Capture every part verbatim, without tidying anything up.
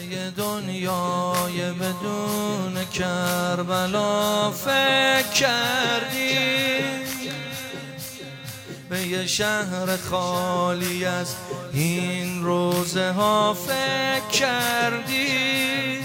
یه دنیای بدون کربلا فکر کردی، به یه شهر خالی از این روزه ها فکر کردی،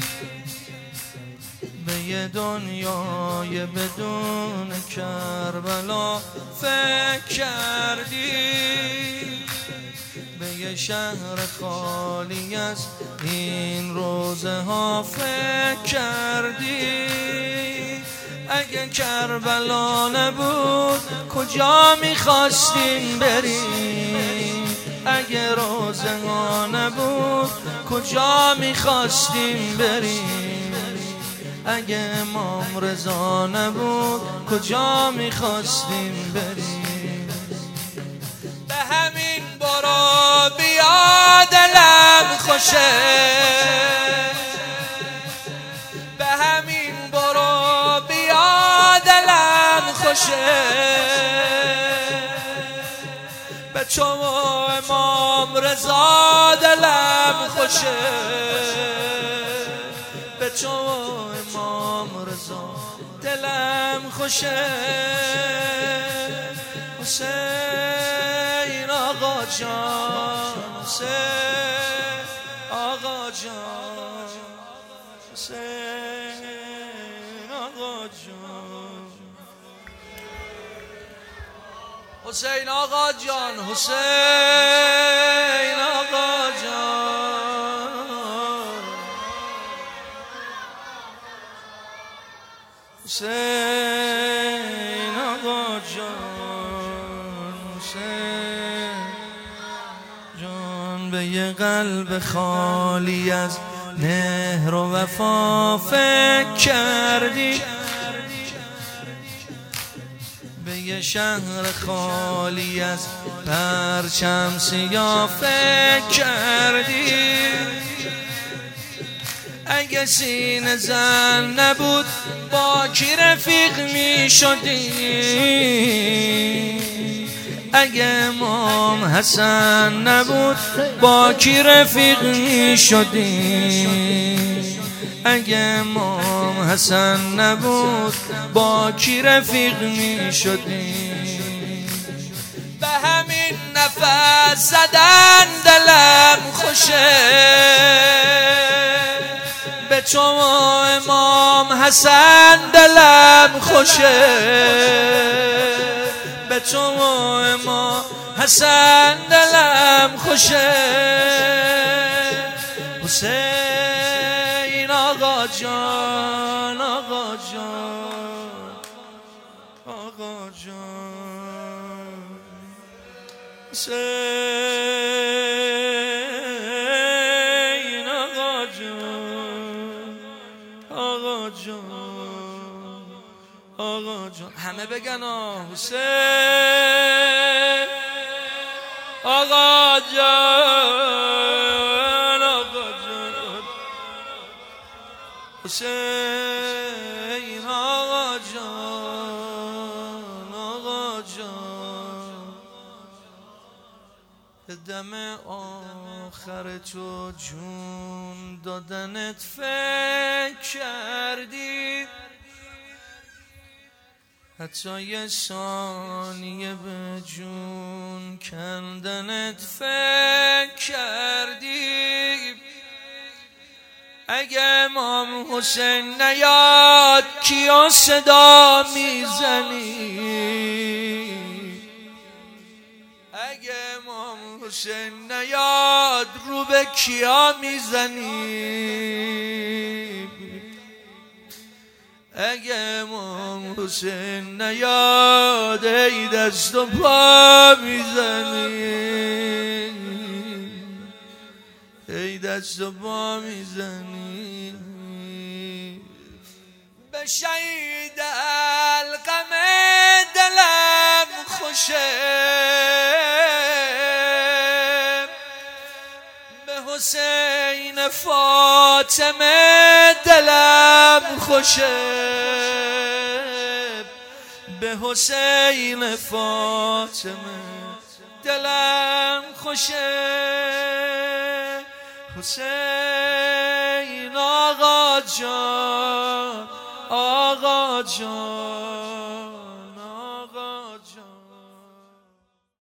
به یه دنیای بدون کربلا فکر کردی، به یه شهر خالی از این روزه ها فکر کردی. اگه کربلا نبود کجا میخواستیم بریم، اگه روزه ها نبود کجا میخواستیم بریم، اگه امام رضا نبود کجا میخواستیم بریم. به همین برو بیا دلم خوشه، به همین برو بیا دلم خوشه، به تو امام رضا دلم خوشه، به تو امام رضا دلم خوشه. حسین آقا جان، حسین آقا جان، حسین آقا جان، حسین آقا جان، حسین آقا جان، حسین آقا جان، حسین جان. به یه قلب خالی از مهر و وفا فکر کردی، به یه شهر خالی از پرچم سیاه فکر کردی. اگه سینه زن نبود با کی رفیق می شدی، اگه امام حسن نبود با کی رفیق می شدی، اگه امام حسن نبود با کی رفیق می شدی. به همین نفس زدن دلم خوشه، به تو امام حسن دلم خوشه، به تو امام حسن دلم خوشه. حسین آقا جان، آقا جان، آقا جان، حسین آقا جان، آقا جان، آقا جان. همه بگن حسین آقا جان، آقا جان، حسین آقا جان، آقا جان. به دم آخر تو جون دادنت فکر کردی، حتی یه ثانیه به جون کندنت فکر کردی. اگه امام حسین نیاد کیا صدا میزنی، اگه امام حسین نیاد رو به کیا میزنی، اگه امام حسین نیاد ای دست و پا میزنی، ای دست و پا میزنی. به شهید القم دلم خوشه، به حسین فاطمه دلم خوشه، به حسین فاطمه دلم خوشه. حسین آقا جان آقا جان